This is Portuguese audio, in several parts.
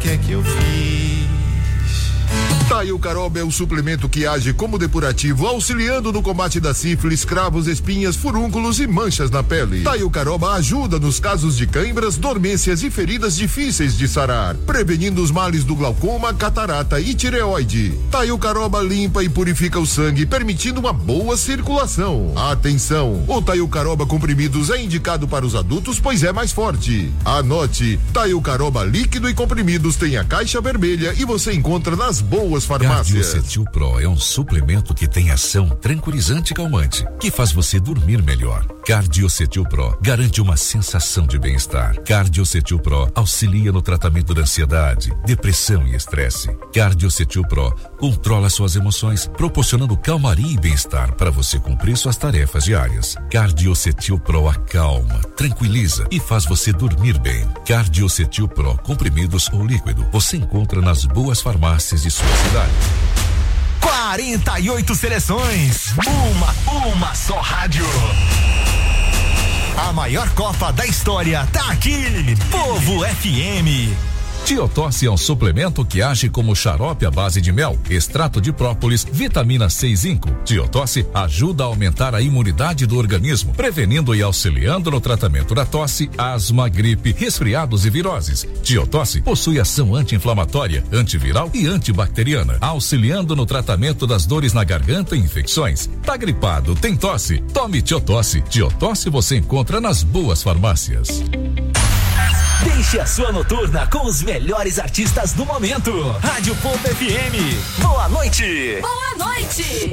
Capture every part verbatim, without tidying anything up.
que é que eu fiz? Taio Caroba é o suplemento que age como depurativo, auxiliando no combate da sífilis, cravos, espinhas, furúnculos e manchas na pele. Taio Caroba ajuda nos casos de cãibras, dormências e feridas difíceis de sarar, prevenindo os males do glaucoma, catarata e tireoide. Taio Caroba limpa e purifica o sangue, permitindo uma boa circulação. Atenção, o Taio Caroba comprimidos é indicado para os adultos, pois é mais forte. Anote, Taio Caroba líquido e comprimidos tem a caixa vermelha e você encontra nas boas farmácias. Cardiocetil Pro é um suplemento que tem ação tranquilizante e calmante, que faz você dormir melhor. Cardiocetil Pro garante uma sensação de bem-estar. Cardiocetil Pro auxilia no tratamento da ansiedade, depressão e estresse. Cardiocetil Pro controla suas emoções, proporcionando calmaria e bem-estar para você cumprir suas tarefas diárias. Cardiocetil Pro acalma, tranquiliza e faz você dormir bem. Cardiocetil Pro comprimidos ou líquido você encontra nas boas farmácias de sua cidade. quarenta e oito seleções, uma, uma só rádio. A maior Copa da história tá aqui, Povo F M. Tiotosse é um suplemento que age como xarope à base de mel, extrato de própolis, vitamina C e zinco. Tiotosse ajuda a aumentar a imunidade do organismo, prevenindo e auxiliando no tratamento da tosse, asma, gripe, resfriados e viroses. Tiotosse possui ação anti-inflamatória, antiviral e antibacteriana, auxiliando no tratamento das dores na garganta e infecções. Tá gripado, tem tosse? Tome Tiotosse. Tiotosse você encontra nas boas farmácias. Deixe a sua noturna com os melhores artistas do momento. Rádio Povo F M. Boa noite. Boa noite.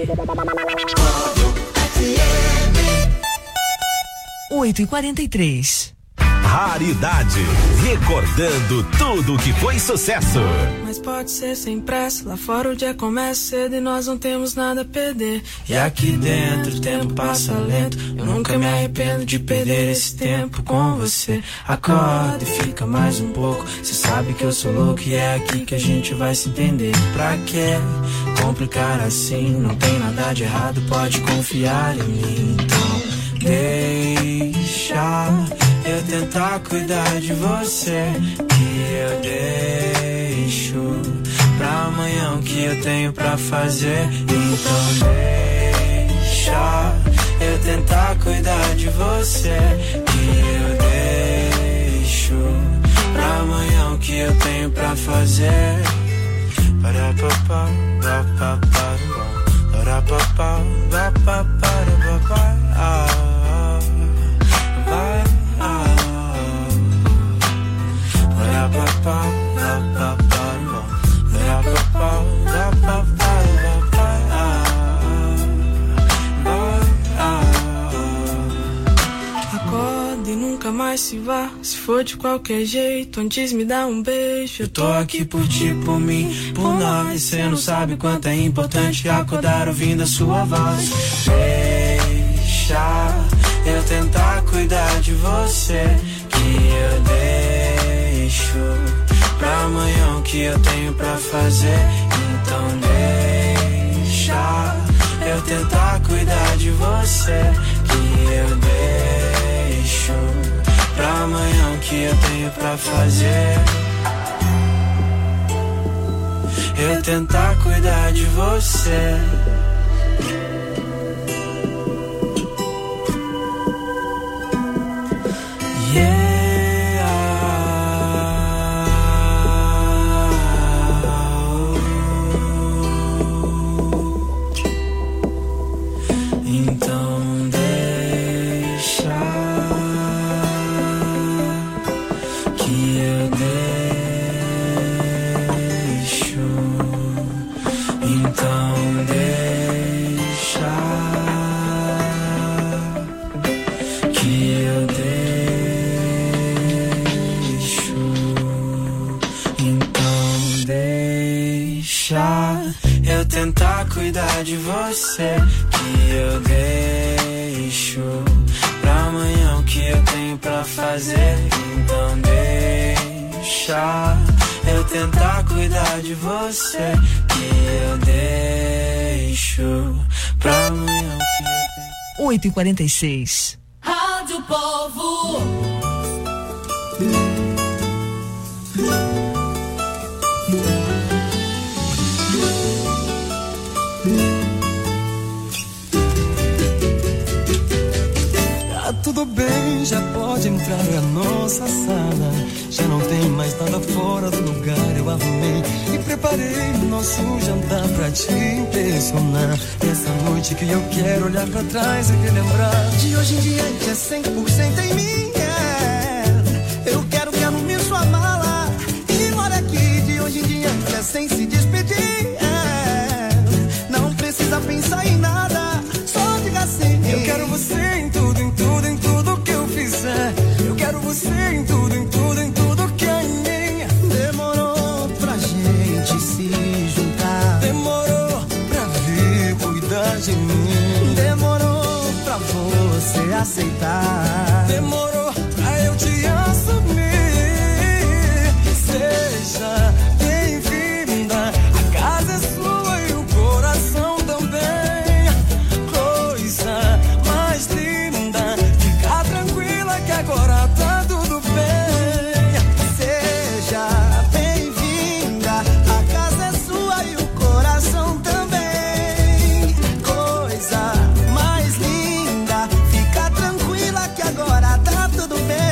oito e quarenta e três. Raridade. Recordando tudo que foi sucesso. Mas pode ser sem pressa. Lá fora o dia começa cedo e nós não temos nada a perder. E aqui dentro o tempo passa lento. Eu nunca me arrependo de perder esse tempo com você. Acorda e fica mais um pouco. Cê sabe que eu sou louco e é aqui que a gente vai se entender. Pra que complicar assim? Não tem nada de errado, pode confiar em mim. Então deixa eu tentar cuidar de você, que eu deixo pra amanhã o que eu tenho pra fazer. Então deixa eu tentar cuidar de você, que eu deixo pra amanhã o que eu tenho pra fazer. Para papá, para papá, para papá, para papá, para papá. Acorda e nunca mais se vá. Se for de qualquer jeito, antes me dá um beijo. Eu tô aqui por ti, por mim, por nós. Cê não sabe quanto é importante acordar ouvindo a sua voz. Deixa eu tentar cuidar de você, que eu deixo pra amanhã o que eu tenho pra fazer. Então deixa eu tentar cuidar de você, que eu deixo pra amanhã o que eu tenho pra fazer. Eu tentar cuidar de você. Yeah. Então deixa que eu deixo. Então deixa que eu deixo. Então deixa eu tentar cuidar de você, que eu deixo pra amanhã o que eu tenho pra fazer. Então deixa eu tentar cuidar de você, que eu deixo pra amanhã o que eu tenho. oito e quarenta e seis. Rádio Povo. Tá tudo bem, já pode entrar na nossa sala. Já não tem mais nada fora do lugar. Eu arrumei e preparei o nosso jantar pra te impressionar. Essa noite que eu quero olhar pra trás e relembrar. De hoje em diante é cem por cento em mim, é. Eu quero que arrume sua mala e mora aqui. De hoje em diante é sem se despedir, é. Não precisa pensar em nada, só diga assim. Eu quero você em tudo, em tudo, em tudo que eu fizer. Eu quero você em tudo, em tudo, em tudo que é minha. Demorou pra gente se juntar. Demorou pra vir cuidar de mim. Demorou pra você aceitar. Demorou pra eu te assumir. Seja bem-vinda, a casa é sua e o coração também. Coisa mais linda, fica tranquila que agora tá tudo bem. Seja bem-vinda, a casa é sua e o coração também. Coisa mais linda, fica tranquila que agora tá tudo bem.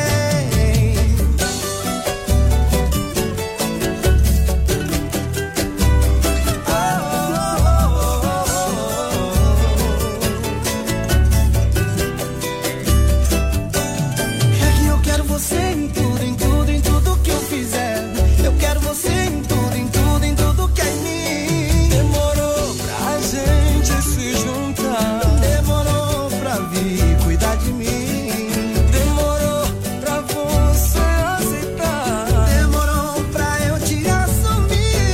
É que eu quero você em tudo, em tudo, em tudo que eu fizer. Eu quero você em tudo, em tudo, em tudo que é em mim. Demorou pra gente se juntar. Demorou pra vir cuidar de mim. Demorou pra você aceitar. Demorou pra eu te assumir.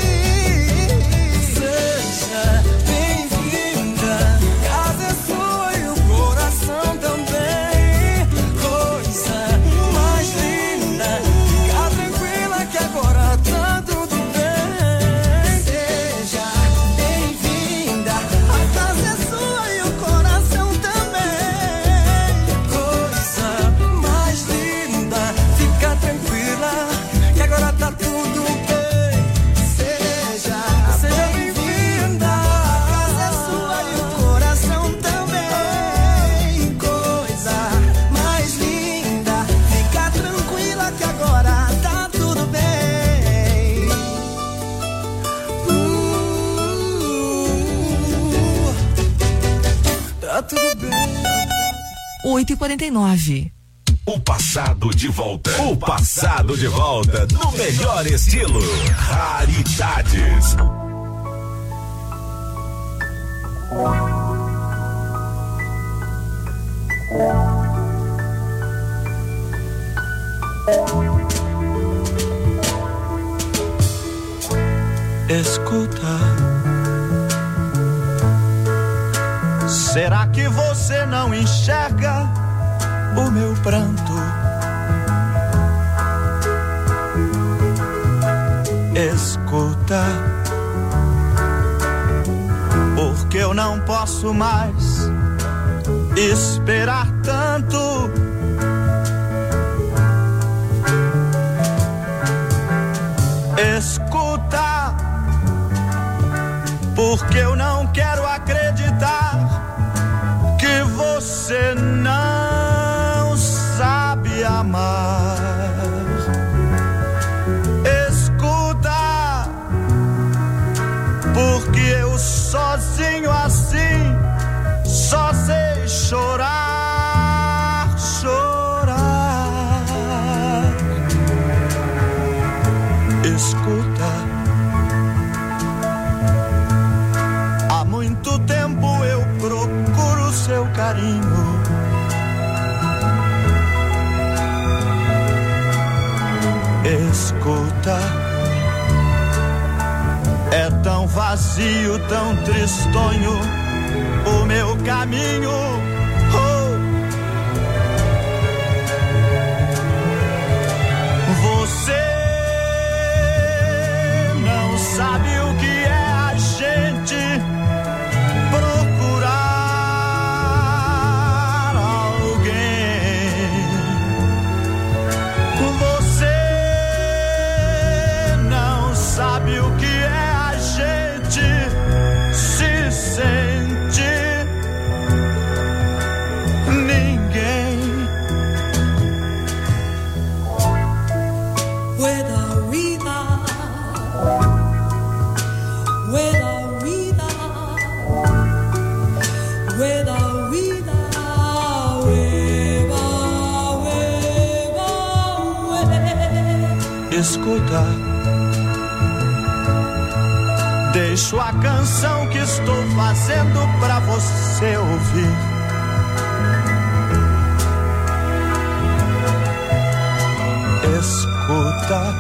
Seja bem-vinda, a casa é sua e o coração também. Coisa mais linda, fica tranquila que agora tá tudo bem. Seja bem-vinda, a casa é sua e o coração também. Coisa mais linda, fica tranquila que agora tá tudo bem. Seja, seja bem-vinda, a casa é sua e o coração também. Coisa mais linda, fica tranquila que agora tá tudo bem. Uh, tá tudo bem. oito e quarenta e nove. O passado de volta. O passado de volta no melhor estilo. Raridades. Escuta, será que você não enxerga o meu pranto? Escuta, porque eu não posso mais esperar tanto. Escuta, porque eu não quero acreditar que você não sabe amar. Escuta, porque eu sozinho assim só sei chorar, chorar. Escuta, há muito tempo eu procuro seu carinho. Escuta, é tão vazio, tão tristonho o meu caminho. Oh. Você não sabe o que é a gente procurar alguém. Você não sabe o que é a gente se escuta. Deixo a canção que estou fazendo pra você ouvir. Escuta,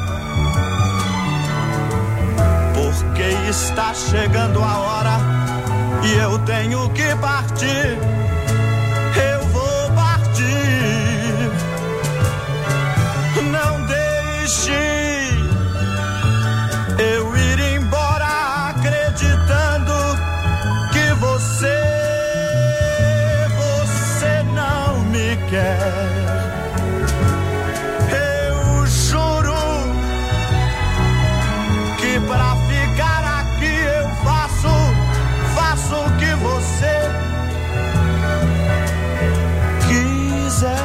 porque está chegando a hora e eu tenho que partir. Eu vou partir. Não deixe eu ir embora acreditando que você, você não me quer. Eu juro que pra ficar aqui eu faço, faço o que você quiser.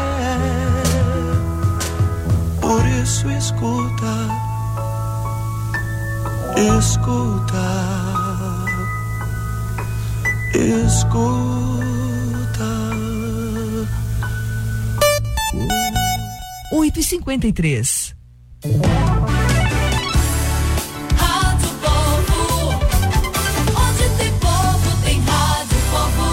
Por isso escuta, escuta, escuta. oito e cinquenta e três. Rádio Povo, onde tem povo, tem Rádio Povo.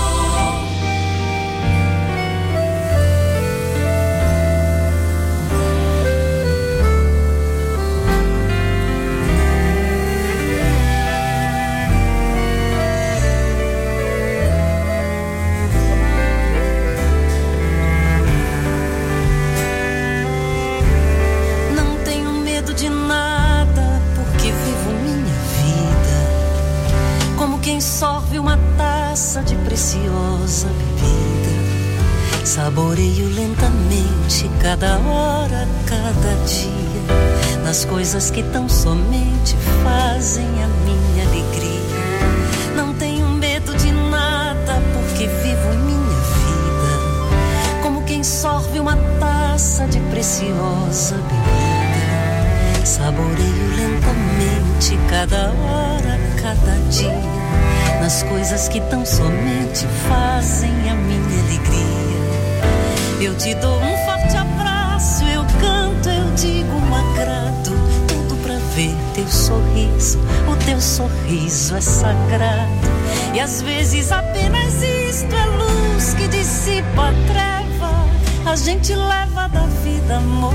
Não tenho medo de nada, porque vivo minha vida como quem sorve uma taça de preciosa bebida. Saboreio lentamente cada hora, cada dia, nas coisas que tão somente fazem a minha alegria. Não tenho medo de nada, porque vivo minha vida como quem sorve uma taça de preciosa bebida. Saboreio lentamente cada hora, cada dia, nas coisas que tão somente fazem a minha alegria. Eu te dou um forte abraço, eu canto, eu digo um agrado, tudo pra ver teu sorriso, o teu sorriso é sagrado. E às vezes apenas isto é luz que dissipa a treva, a gente leva da vida amor,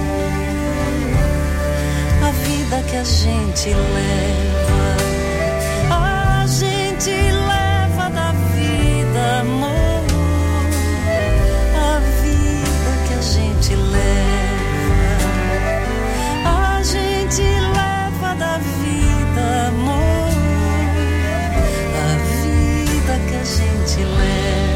a vida que a gente leva, a gente leva da vida amor, a vida que a gente leva, a gente leva da vida amor, a vida que a gente leva.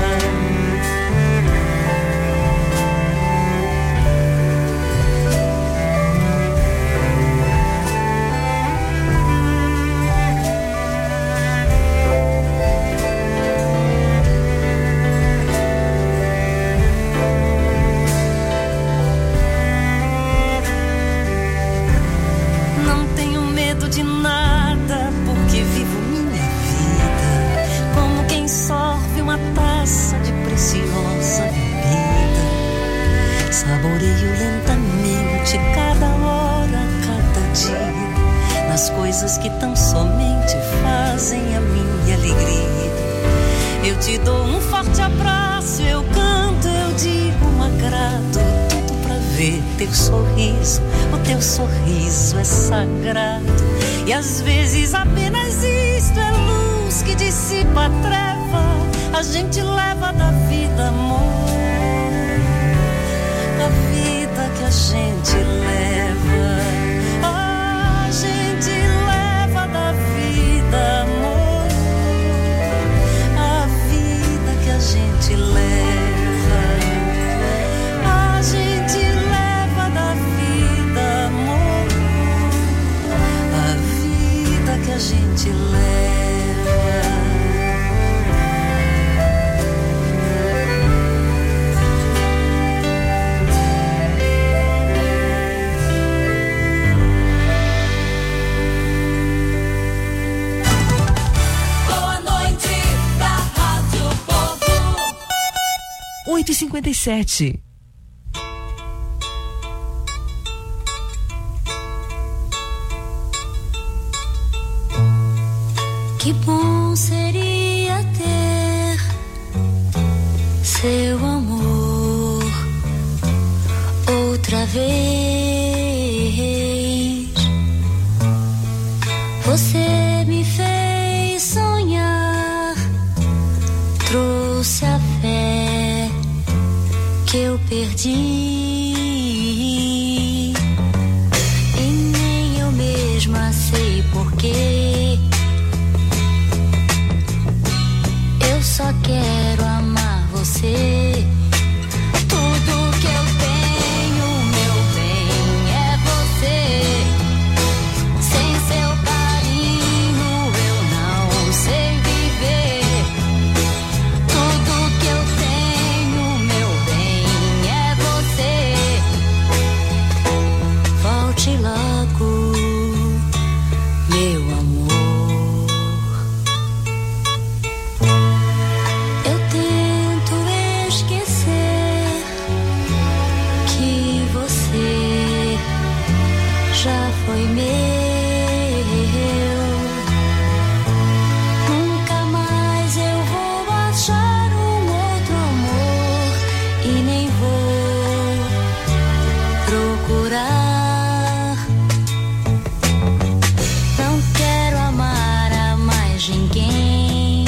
De nada, porque vivo minha vida como quem sorve uma taça de preciosa bebida. Saboreio lentamente cada hora, cada dia, nas coisas que tão somente fazem a minha alegria. Eu te dou um forte abraço, eu canto, eu digo um agrado, tudo pra ver teu sorriso, o teu sorriso é sagrado. E às vezes apenas isto é luz que dissipa a treva, a gente leva da vida amor, a vida que a gente leva, a gente leva da vida amor, a vida que a gente leva, a gente leva da vida amor, a vida que a gente leva. oito e cinquenta e sete. Que bom seria ter seu amor outra vez. Você me fez sonhar, trouxe a fé que eu perdi. E nem eu mesma sei porquê. Eu só quero amar você. Tudo que eu tenho, meu bem, é você. Sem seu carinho eu não sei viver. Tudo que eu tenho, meu bem, é você. Volte logo, meu amor. Eu tento esquecer que você já foi meu. Nunca mais eu vou achar um outro amor e nem vou procurar. Não quero amar a mais ninguém.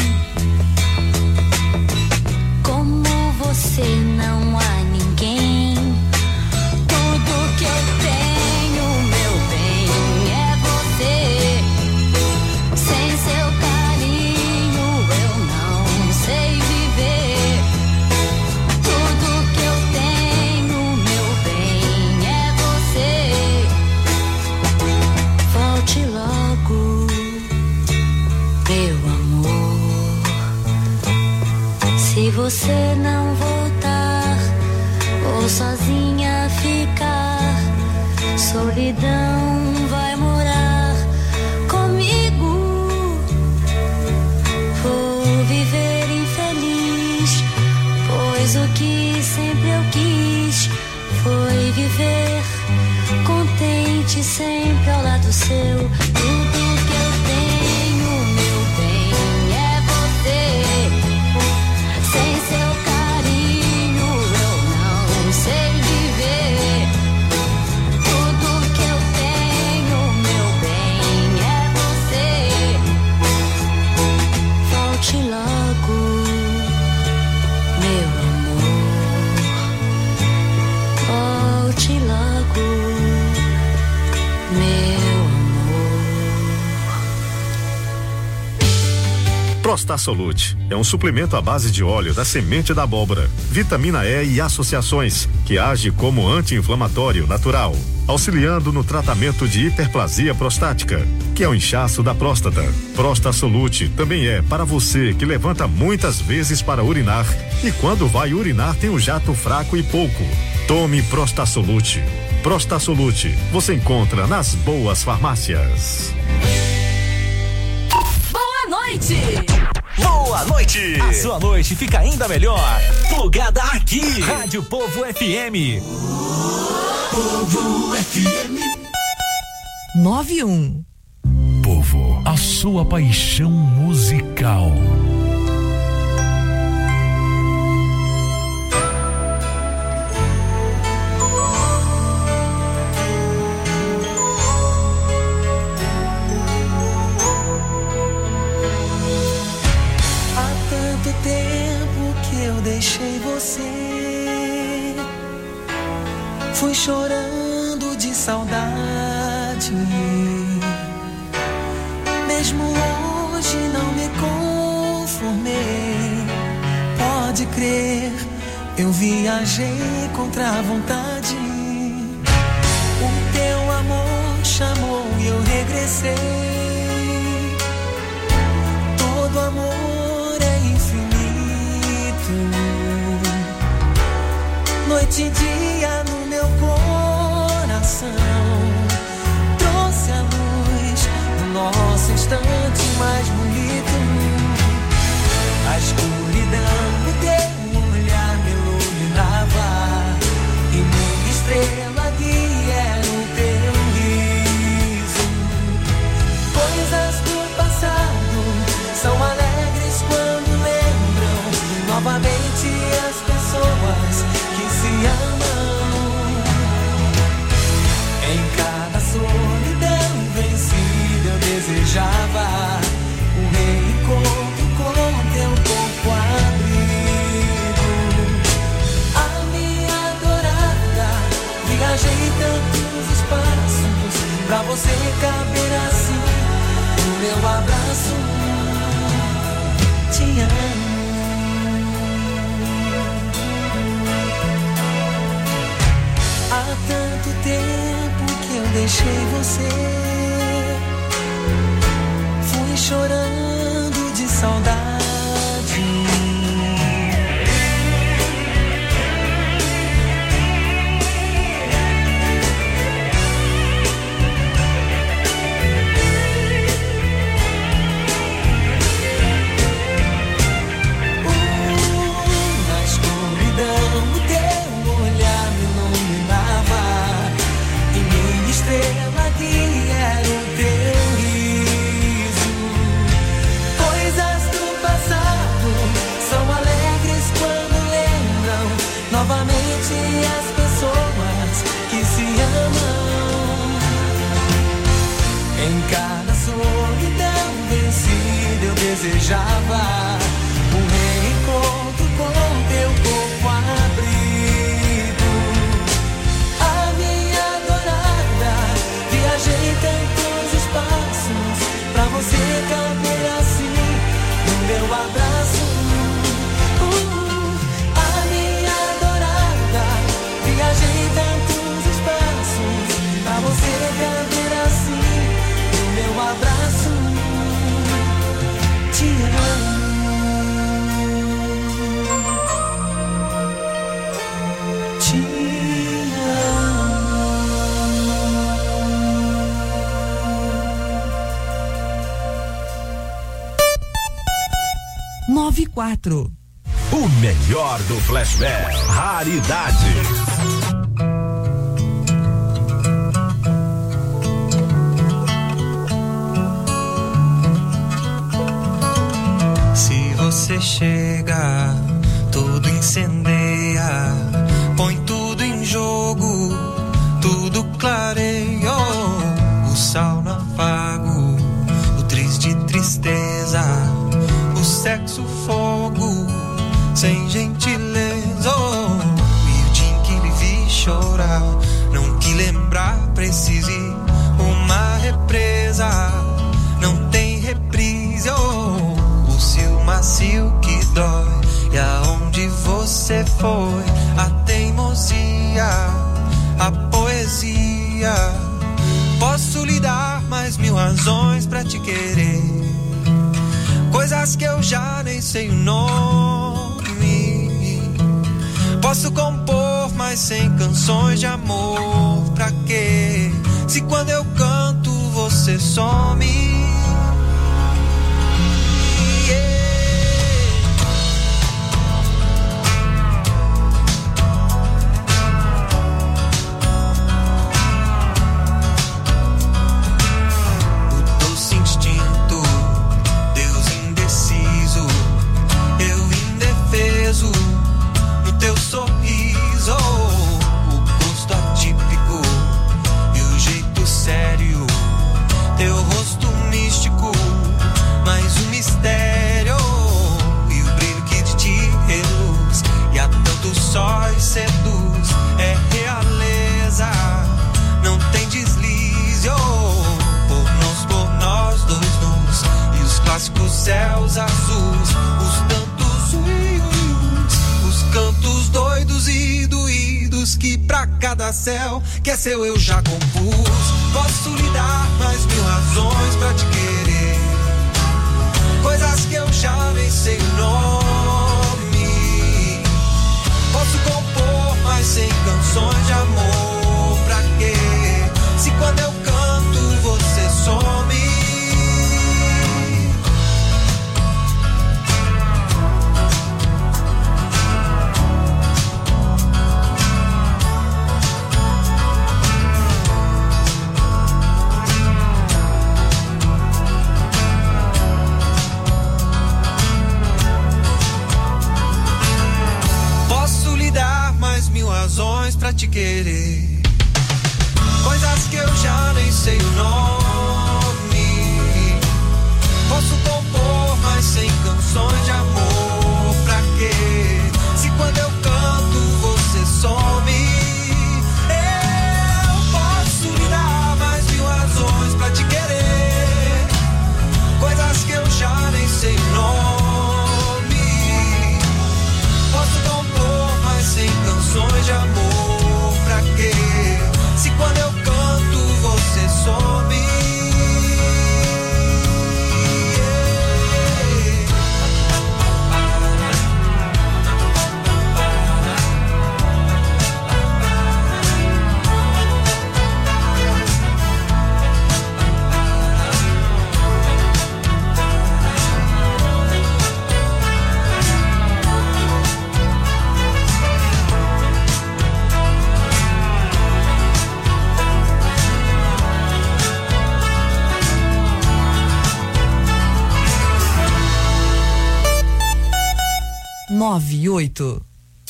Como você não há ninguém. Tudo que eu tenho, meu bem, é você. Sem seu carinho eu não sei viver. Tudo que eu tenho, meu bem, é você. Volte logo, meu amor. Se você não voltar ou sozinha ficar, solidão vai morar comigo. Vou viver infeliz, pois o que sempre eu quis foi viver contente sempre ao lado seu. Tudo que eu tenho, meu bem, é você. Sem seu carinho eu não sei viver. Tudo que eu tenho, meu bem, é você. Volte logo, meu amor. Volte logo, meu amor. Prostasolute é um suplemento à base de óleo da semente da abóbora, vitamina E e associações, que age como anti-inflamatório natural, auxiliando no tratamento de hiperplasia prostática, que é o inchaço da próstata. Prostasolute também é para você que levanta muitas vezes para urinar e quando vai urinar tem o jato fraco e pouco. Tome Prostasolute. Prostasolute você encontra nas boas farmácias. Boa noite! Boa noite! A sua noite fica ainda melhor. Plugada aqui. Rádio Povo F M. Povo F M. nove e um. Povo, a sua paixão musical. Deixei você, fui chorando de saudade. Mesmo hoje não me conformei. Pode crer, eu viajei contra a vontade. O teu amor chamou e eu regressei. Todo amor é infinito. Noite e dia no meu coração, trouxe a luz do nosso instante mais bonito. A escuridão me deu um olhar, me iluminava, e minha estrela guia era o teu riso. desejava. O reencontro com teu corpo abrigo. A minha adorada, viajei tantos espaços pra você caber assim no meu abraço. Te amo. Há tanto tempo que eu deixei você, fui chorando de saudade. Estrela que era o teu riso. Coisas do passado são alegres quando lembram novamente as pessoas que se amam. Em cada solidão vencida eu desejava um reencontro com teu corpo abrigo. Viajei tantos espaços pra você caber assim no meu abraço. Uh, a minha adorada, viajei tantos espaços pra você caber assim no meu abraço. Te amo. nove quatro. O melhor do flashback, raridade. Se você chega, tudo incendeia, põe tudo em jogo, tudo clareia. O sal no afago, o triste tristeza, o sexo fogo, sem gentileza. Oh, e o dia em que lhe vi chorar, não que lembrar precise uma represa, não tem reprise. Oh, o seu macio que dói, e aonde você foi, a teimosia, a poesia. Posso lhe dar mais mil razões pra te querer, coisas que eu já nem sei o nome. Posso compor mais cem canções de amor, pra quê? Se quando eu canto você some. No teu sorriso, o gosto atípico e o jeito sério, teu rosto místico, mais um mistério, e o brilho que de ti reluz, e a tantos sóis seduz, é realeza, não tem deslize. Oh, por nós, por nós dois nus, e os clássicos céus azuis, os tantos cantos doidos e doídos que pra cada céu que é seu eu já compus. Posso lhe dar mais mil razões pra te querer, coisas que eu já nem sei o nome. Posso compor mais cem canções de amor, pra quê? Se quando eu canto você some. Razões pra te querer, coisas que eu já nem sei o nome. nove oito.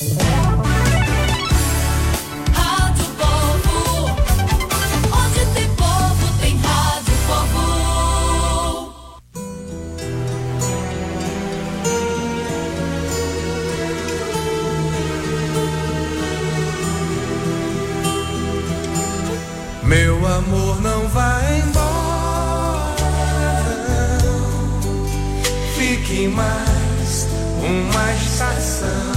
Rádio Povo, onde tem povo, tem Rádio Povo. Meu amor não vai embora, não. Fique mais uma estação.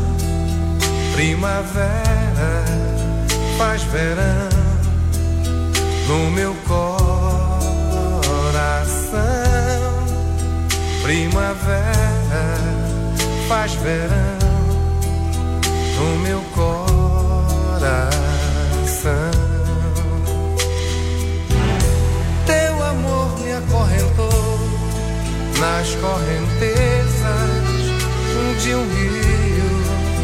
Primavera faz verão no meu coração. Primavera faz verão no meu coração. Teu amor me acorrentou nas correntezas de um rio,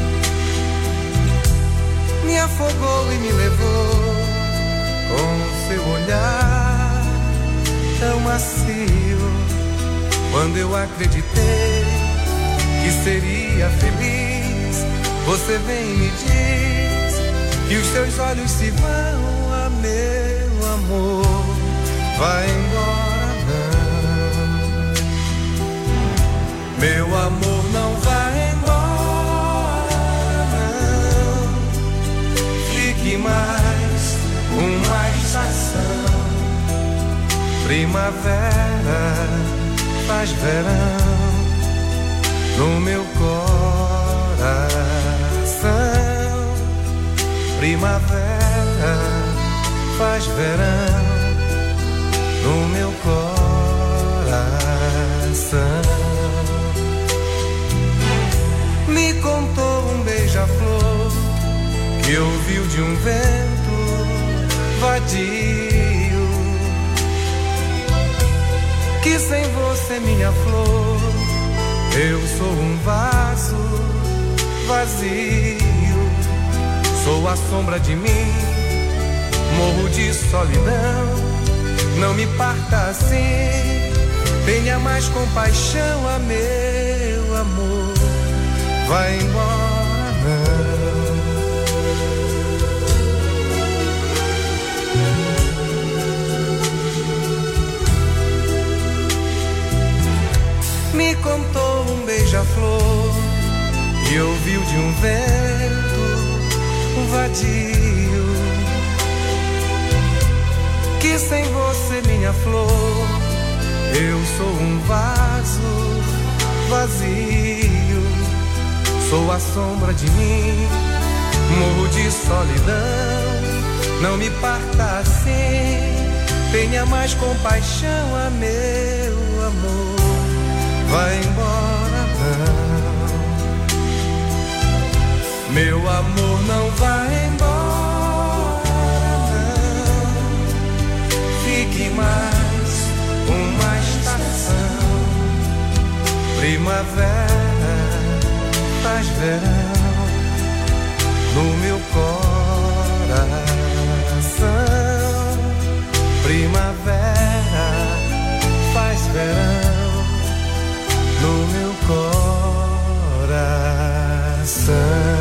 me afogou e me levou com seu olhar tão macio. Quando eu acreditei que seria feliz, você vem e me diz que os seus olhos se vão, ah, meu amor, vai embora não. Meu amor não vai embora não. Fique mais uma estação. Primavera faz verão no meu coração. Primavera faz verão no meu coração. Me contou um beija-flor que ouviu de um vento vadio, que sem você, minha flor, eu sou um vaso vazio. Sou a sombra de mim, morro de solidão. Não me parta assim, tenha mais compaixão, a meu amor, vai embora não. Me contou um beija-flor e ouviu de um vento vadio, que sem você, minha flor, eu sou um vaso vazio. Sou a sombra de mim, morro de solidão. Não me parta assim, tenha mais compaixão, a meu amor, vai embora não. Meu amor não vai embora não. Fique mais uma estação. Primavera faz verão no meu coração. Primavera faz verão no meu coração.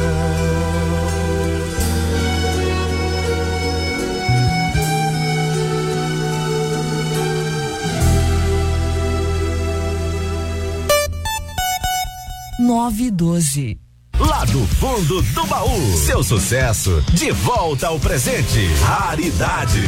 nove e doze. Lá do fundo do baú, seu sucesso de volta ao presente. Raridade.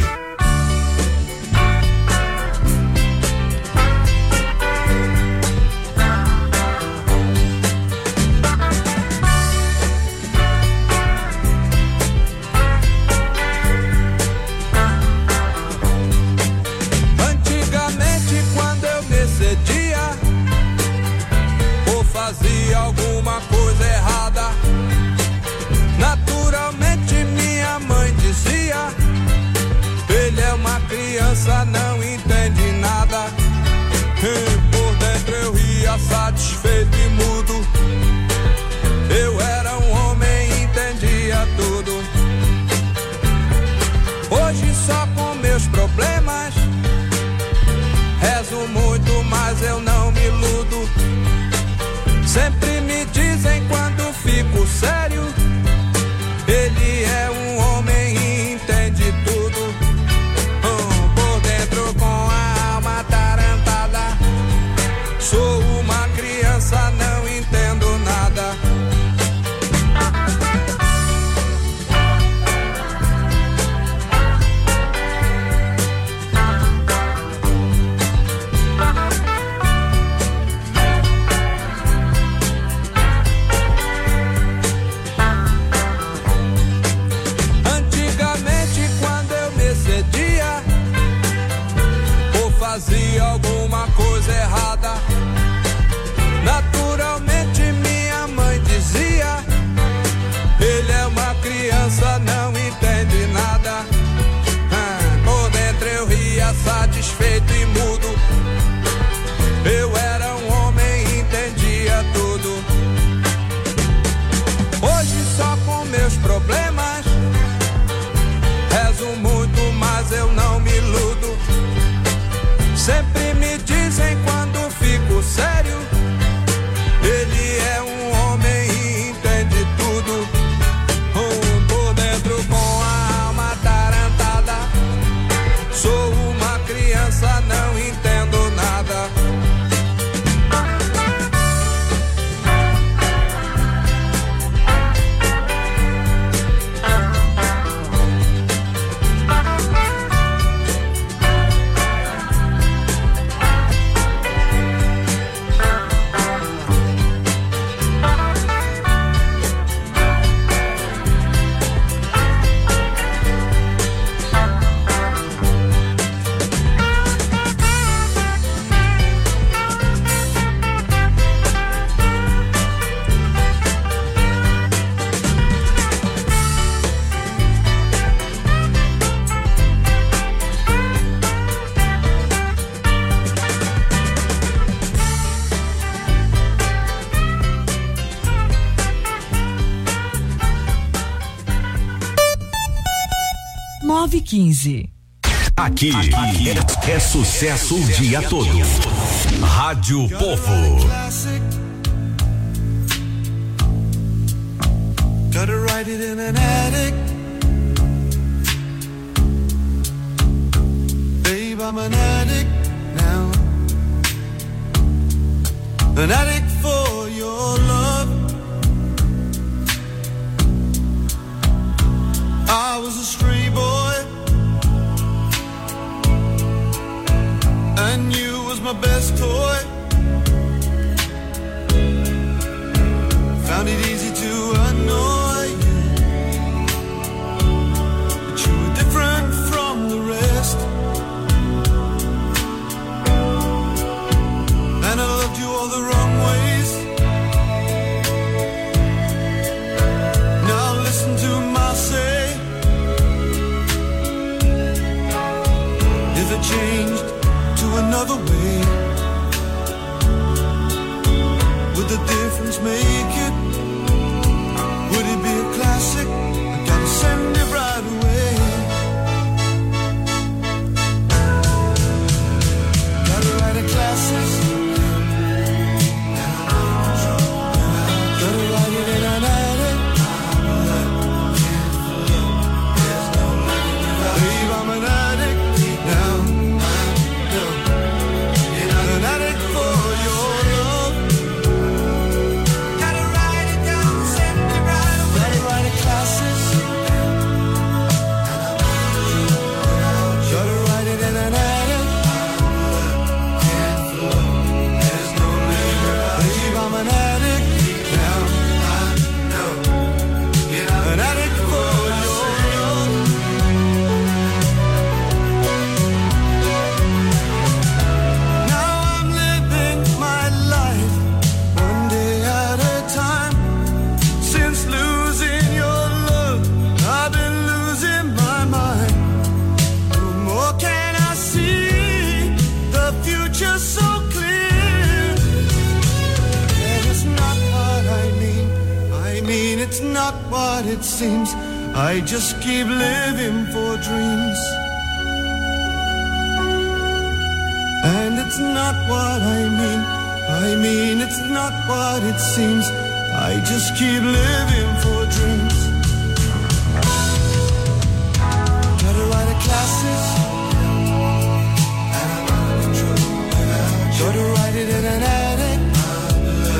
Antigamente, quando eu me excedia ou fazia alguma coisa errada, naturalmente minha mãe dizia: ele é uma criança, não entende nada. E por dentro eu ria satisfeito e mudo. Eu era um homem e entendia tudo. Hoje só com meus problemas rezo muito, mas eu não me iludo. Sempre me diz criança, não entendo nada. Fazia alguma coisa errada, naturalmente minha mãe dizia: ele é uma criança, não entende nada. Ah, por dentro eu ria satisfeito e mudo. Eu era um homem, entendia tudo. Hoje só com meus problemas rezo muito, mas eu não me iludo. Sempre me dizem quando fico sério, ele é um homem e entende tudo. Um por dentro com a alma atarantada, sou uma criança, não entendo nada. nove e quinze. Aqui, aqui é, é sucesso o dia todo. Rádio Povo. Gotta write it in an attic. Babe, I'm an addict now. An addict for your love. I was a stray boy, and you was my best toy. Found it easy to annoy you, but you were different from the rest. And I loved you all the wrong ways. Now listen to my say. If it changed to another way, would the difference make it? Would it be a classic? I gotta send it right away. Gotta write a classic. Gotta write it in an attic. Babe, I'm an addict. It's not what it seems. I just keep living for dreams. And it's not what I mean. I mean it's not what it seems. I just keep living for dreams. Gotta write a classic. Gotta write it in an attic.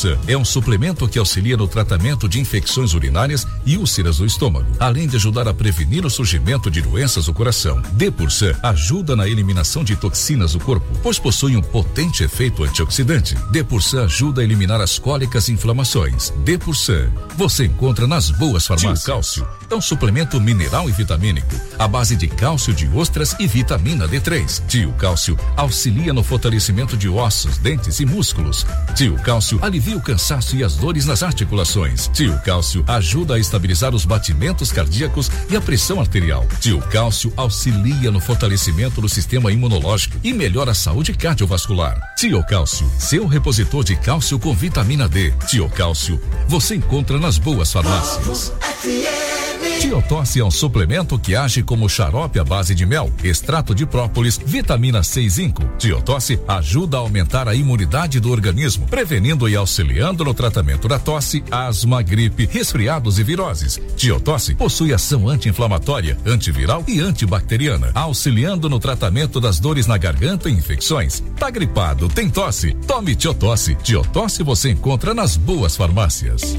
Depursan é um suplemento que auxilia no tratamento de infecções urinárias e úlceras do estômago, além de ajudar a prevenir o surgimento de doenças do coração. Depursan ajuda na eliminação de toxinas do corpo, pois possui um potente efeito antioxidante. Depursan ajuda a eliminar as cólicas e inflamações. Depursan você encontra nas boas farmácias. Tio Cálcio é um suplemento mineral e vitamínico à base de cálcio de ostras e vitamina D três. Tio Cálcio auxilia no fortalecimento de ossos, dentes e músculos. Tio Cálcio alivia o cansaço e as dores nas articulações. Tio Cálcio ajuda a estabilizar os batimentos cardíacos e a pressão arterial. Tio Cálcio auxilia no fortalecimento do sistema imunológico e melhora a saúde cardiovascular. Tio Cálcio, seu repositor de cálcio com vitamina D. Tio Cálcio, você encontra nas boas farmácias. Tiotosse é um suplemento que age como xarope à base de mel, extrato de própolis, vitamina C e zinco. Tiotosse ajuda a aumentar a imunidade do organismo, prevenindo e auxiliando no tratamento da tosse, asma, gripe, resfriados e viroses. Tiotosse possui ação anti-inflamatória, antiviral e antibacteriana, auxiliando no tratamento das dores na garganta e infecções. Tá gripado, tem tosse? Tome Tiotosse. Tiotosse você encontra nas boas farmácias.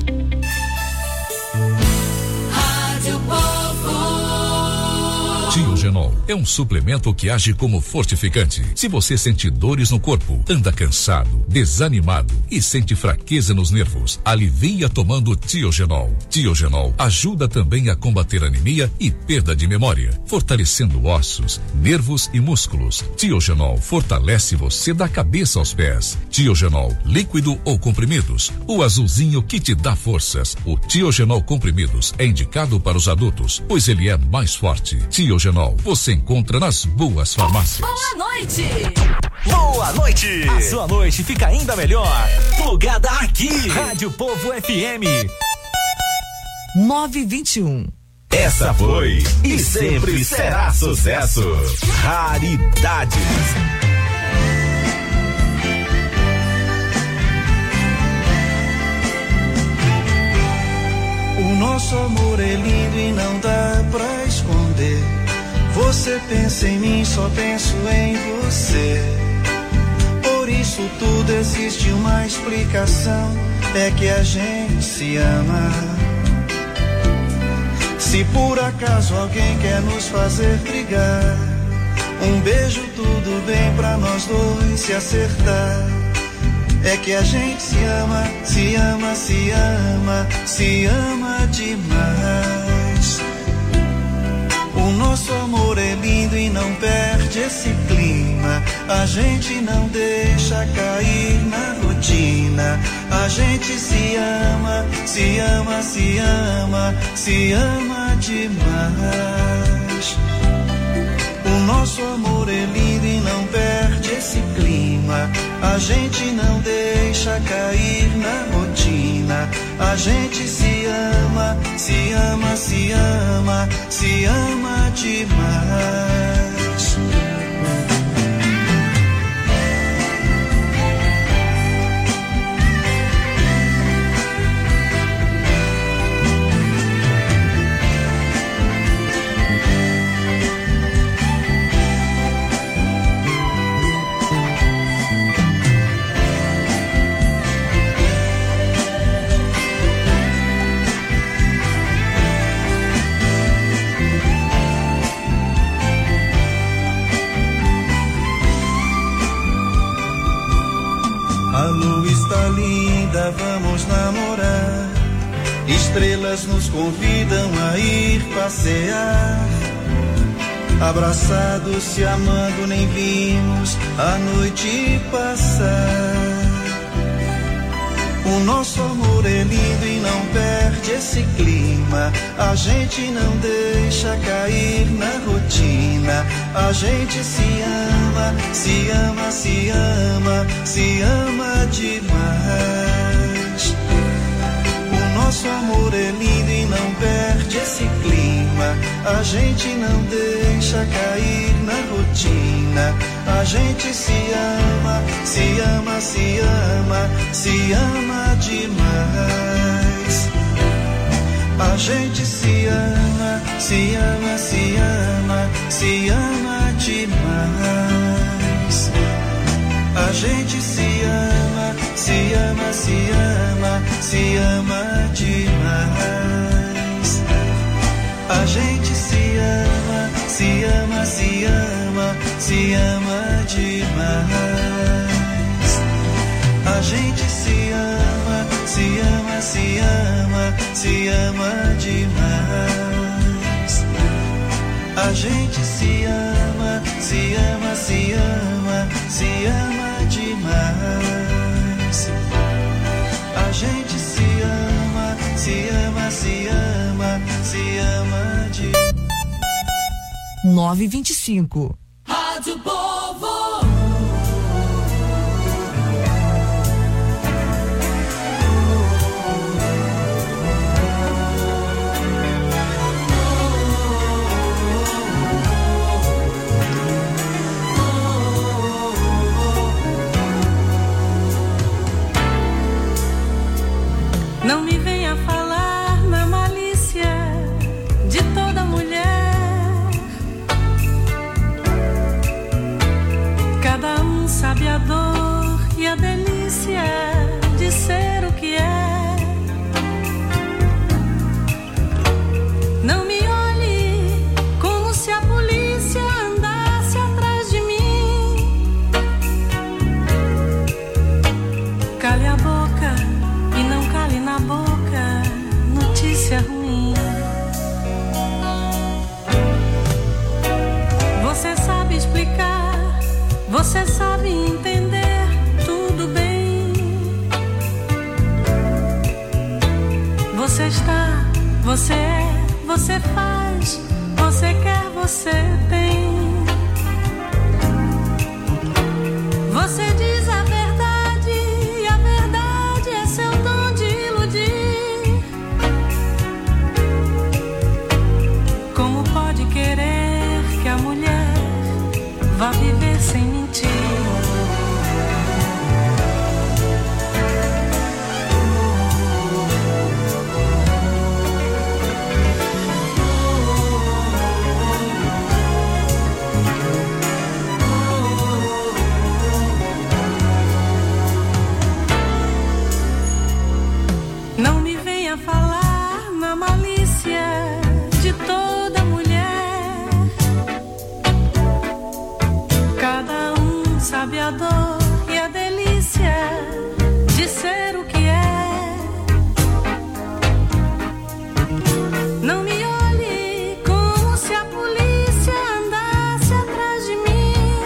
Tiogenol é um suplemento que age como fortificante. Se você sente dores no corpo, anda cansado, desanimado e sente fraqueza nos nervos, alivia tomando Tiogenol. Tiogenol ajuda também a combater anemia e perda de memória, fortalecendo ossos, nervos e músculos. Tiogenol fortalece você da cabeça aos pés. Tiogenol, líquido ou comprimidos, o azulzinho que te dá forças. O Tiogenol comprimidos é indicado para os adultos, pois ele é mais forte. Tiogenol você encontra nas boas farmácias. Boa noite! Boa noite! A sua noite fica ainda melhor. Plugada aqui. Rádio Povo F M. nove vinte e um. Essa foi e sempre será sucesso. Raridades. O nosso amor é lindo e não dá pra esconder. Você pensa em mim, só penso em você. Por isso tudo existe uma explicação, é que a gente se ama. Se por acaso alguém quer nos fazer brigar, um beijo tudo bem pra nós dois se acertar. É que a gente se ama, se ama, se ama, se ama demais. O nosso amor é lindo e não perde esse clima. A gente não deixa cair na rotina. A gente se ama, se ama, se ama, se ama demais. O nosso amor é lindo e não perde esse clima. A gente não deixa cair na rotina. A gente se ama, se ama, se ama, se ama demais. A lua está linda, vamos namorar. Estrelas nos convidam a ir passear. Abraçados, se amando, nem vimos a noite passar. O nosso amor é lindo e não perde esse clima. A gente não deixa cair na rotina. A gente se ama, se ama, se ama, se ama demais. O nosso amor é lindo e não perde esse clima. A gente não deixa cair na rotina. A gente se ama, se ama, se ama, se ama demais. A gente se ama, se ama, se ama, se ama demais. A gente se ama, se ama, se ama. se ama demais. A gente se ama, se ama, se ama, se ama demais. A gente se ama, se ama, se ama, se ama demais. A gente se ama, se ama, se ama, se ama demais. A gente se ama, se ama, se ama, se ama demais. nove e vinte e cinco. Rádio Povo. Não me venha falar na malícia de toda mulher. Cada um sabe a dor e a delícia de ser o que é. Não me olhe como se a polícia andasse atrás de mim. Cale a boca e não cale na boca notícia ruim. Você sabe explicar, você sabe entender tudo bem. Você está, você é, você faz, você quer, você tem. Você diz a verdade e a verdade é seu dom de iludir. Como pode querer que a mulher vá viver sem mentir? Não me venha falar na malícia de toda mulher. Cada um sabe a dor e a delícia de ser o que é. Não me olhe como se a polícia andasse atrás de mim.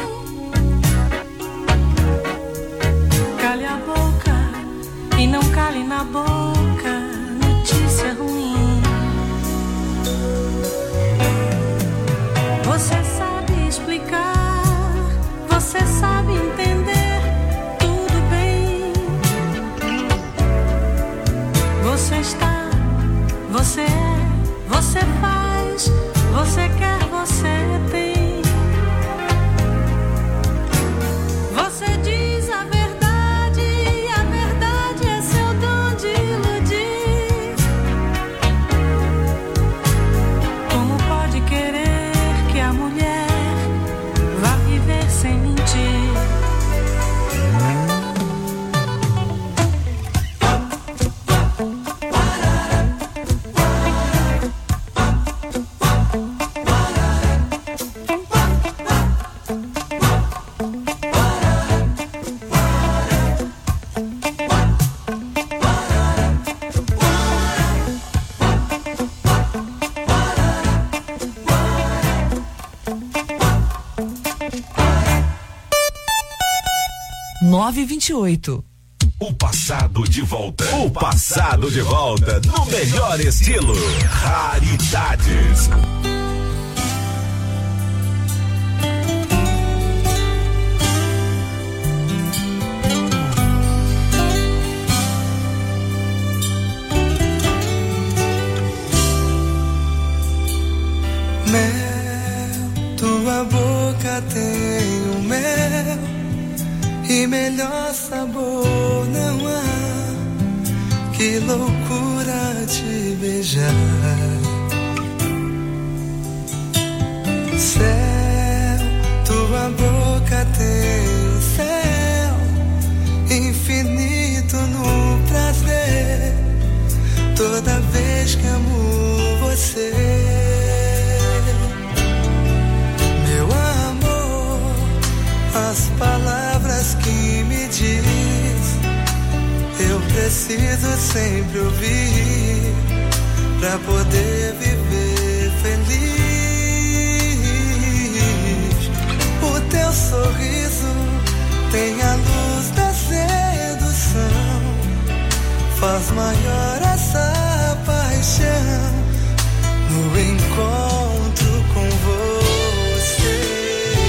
Cale a boca e não cale na boca notícia ruim. Você sabe explicar, você sabe entender tudo bem. Você está, você é, você faz, você quer, você tem. Você diz a verdade e a verdade é seu dom de iludir. Como pode querer que a mulher vá viver sem mentir? nove e vinte e oito. O passado de volta. O passado de volta no melhor estilo. Raridades. Mel, tua boca tem um mel e melhor sabor não há. Que loucura te beijar. Céu, tua boca tem o céu infinito no prazer. preciso sempre ouvir pra poder viver feliz. O teu sorriso tem a luz da sedução, faz maior essa paixão no encontro com você.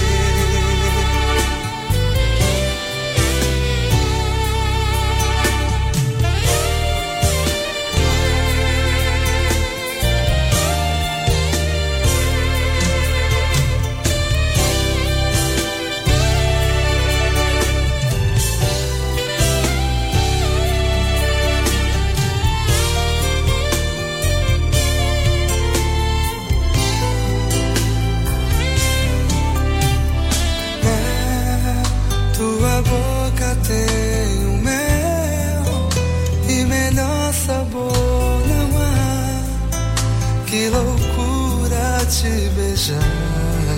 Tem o mel e melhor sabor não há. Que loucura te beijar.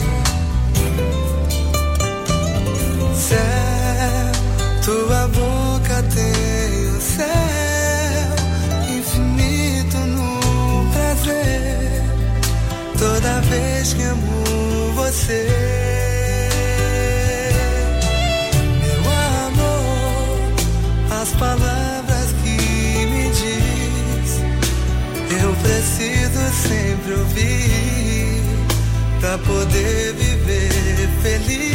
Céu, tua boca tem o céu infinito no prazer. Toda vez que amo você. As palavras que me diz, eu preciso sempre ouvir pra poder viver feliz.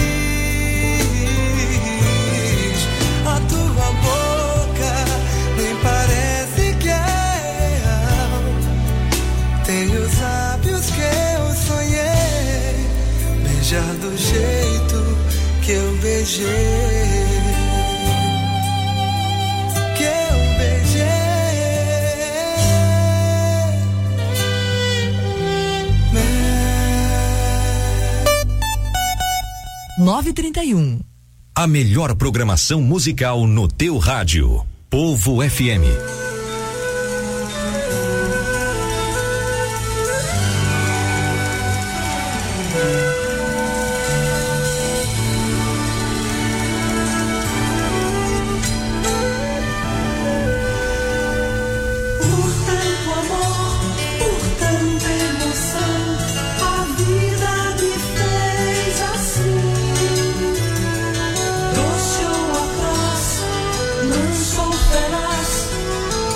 A tua boca nem parece que é real, tem os lábios que eu sonhei, beijar do jeito que eu beijei. nove e trinta e um. A melhor programação musical no teu rádio. Povo F M. Não sou feraz,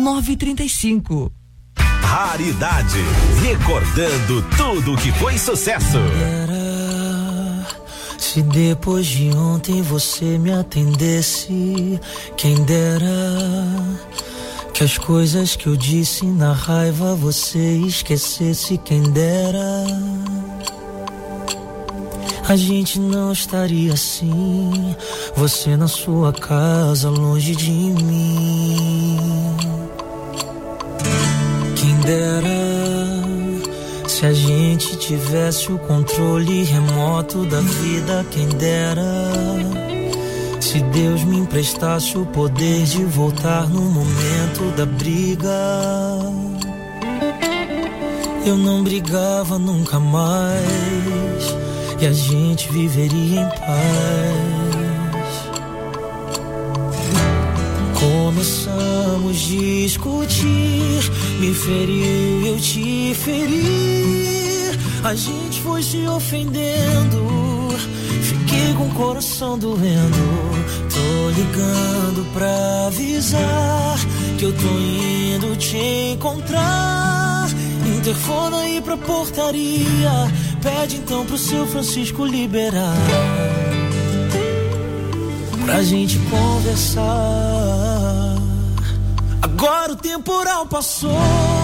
nove três cinco. Raridade, recordando tudo que foi sucesso. Era, se depois de ontem você me atendesse, quem dera que as coisas que eu disse na raiva você esquecesse, quem dera. A gente não estaria assim, você na sua casa, longe de mim. Quem dera se a gente tivesse o controle remoto da vida, quem dera se Deus me emprestasse o poder de voltar no momento da briga. Eu não brigava nunca mais e a gente viveria em paz. Começamos a discutir, me feriu, eu te feri. A gente foi se ofendendo, fiquei com o coração doendo. Tô ligando pra avisar que eu tô indo te encontrar. Interfona aí pra portaria, pede então pro seu Francisco liberar, pra gente conversar. Agora o temporal passou,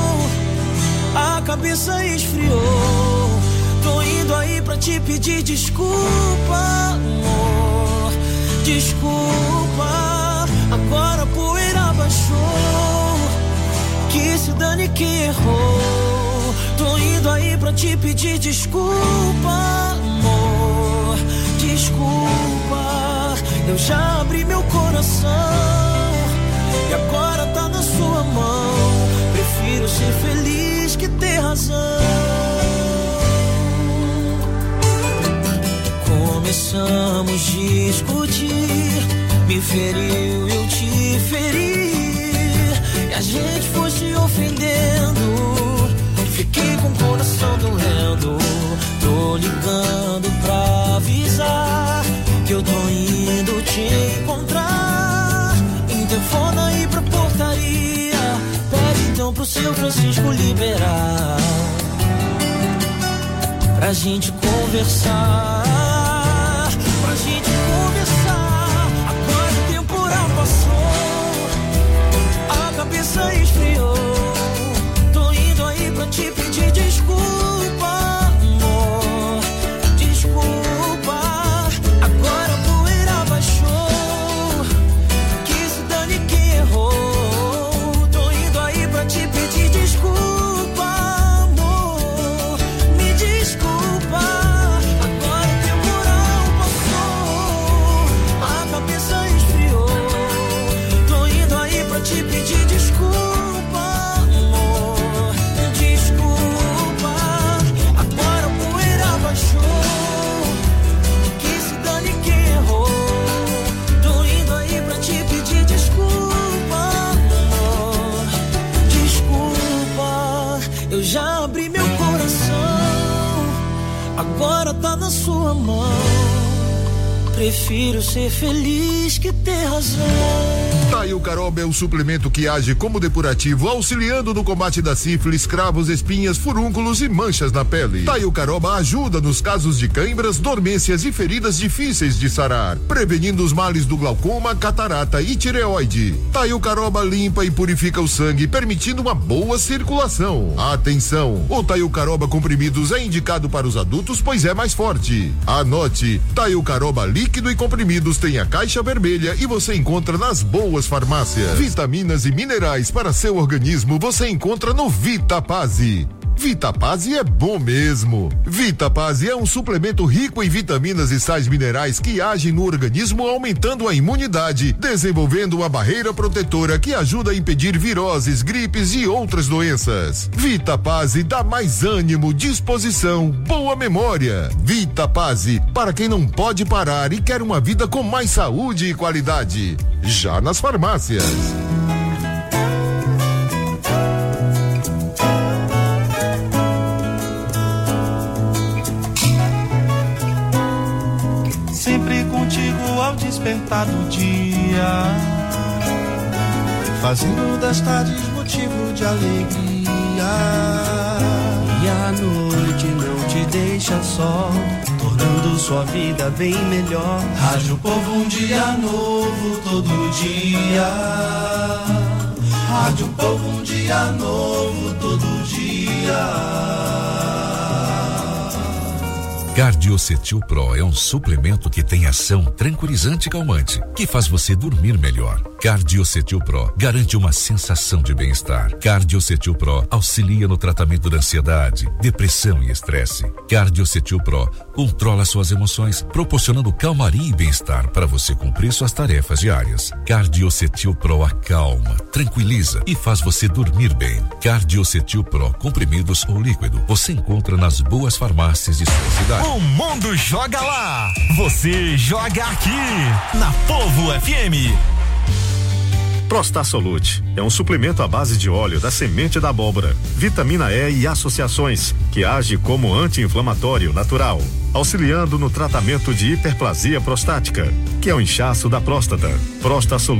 a cabeça esfriou. Tô indo aí pra te pedir desculpa, amor, desculpa. Agora a poeira baixou, que se dane quem errou. Tô indo aí pra te pedir desculpa, amor, desculpa. Eu já abri meu coração e agora tá na sua mão. Prefiro ser feliz que ter razão. Começamos a discutir, me feriu, eu te feri. E a gente foi se ofendendo, fiquei com o coração doendo. Tô ligando pra avisar que eu tô indo te encontrar. Interfona aí pra portaria, pede então pro seu Francisco liberar, pra gente conversar, pra gente conversar. Agora o temporal passou, a cabeça esfriou. Tô indo aí pra te pedir desculpa, amor, desculpa. Agora a poeira baixou, que se dane quem errou. Tô indo aí pra te pedir desculpa, amor, me desculpa. Agora o temporal passou, a cabeça esfriou. Tô indo aí pra te pedir desculpa. Já abri meu coração, agora tá na sua mão. Prefiro ser feliz que ter razão. Taio Caroba é o suplemento que age como depurativo, auxiliando no combate da sífilis, cravos, espinhas, furúnculos e manchas na pele. Taio Caroba ajuda nos casos de cãibras, dormências e feridas difíceis de sarar, prevenindo os males do glaucoma, catarata e tireoide. Taio Caroba limpa e purifica o sangue, permitindo uma boa circulação. Atenção, o Taio Caroba comprimidos é indicado para os adultos, pois é mais forte. Anote, Taio Caroba líquido e comprimidos tem a caixa vermelha e você encontra nas boas farmácias. Vitaminas e minerais para seu organismo você encontra no Vitapase. Vitapase é bom mesmo. Vitapase é um suplemento rico em vitaminas e sais minerais que agem no organismo, aumentando a imunidade, desenvolvendo uma barreira protetora que ajuda a impedir viroses, gripes e outras doenças. Vitapase dá mais ânimo, disposição, boa memória. Vitapase, para quem não pode parar e quer uma vida com mais saúde e qualidade. Já nas farmácias. Sempre contigo ao despertar do dia, fazendo das tardes motivo de alegria. E a noite não te deixa só, tornando sua vida bem melhor. Rádio Povo, um dia novo todo dia. Rádio Povo, um dia novo todo dia. Cardiocetil Pro é um suplemento que tem ação tranquilizante e calmante, que faz você dormir melhor. Cardiocetil Pro garante uma sensação de bem-estar. Cardiocetil Pro auxilia no tratamento da ansiedade, depressão e estresse. Cardiocetil Pro controla suas emoções, proporcionando calmaria e bem-estar para você cumprir suas tarefas diárias. Cardiocetil Pro acalma, tranquiliza e faz você dormir bem. Cardiocetil Pro, comprimidos ou líquido, você encontra nas boas farmácias de sua cidade. O mundo joga lá, você joga aqui, na Povo F M. Prostasolute é um suplemento à base de óleo da semente da abóbora, vitamina E e associações, que age como anti-inflamatório natural, auxiliando no tratamento de hiperplasia prostática, que é o inchaço da próstata. Prostasolute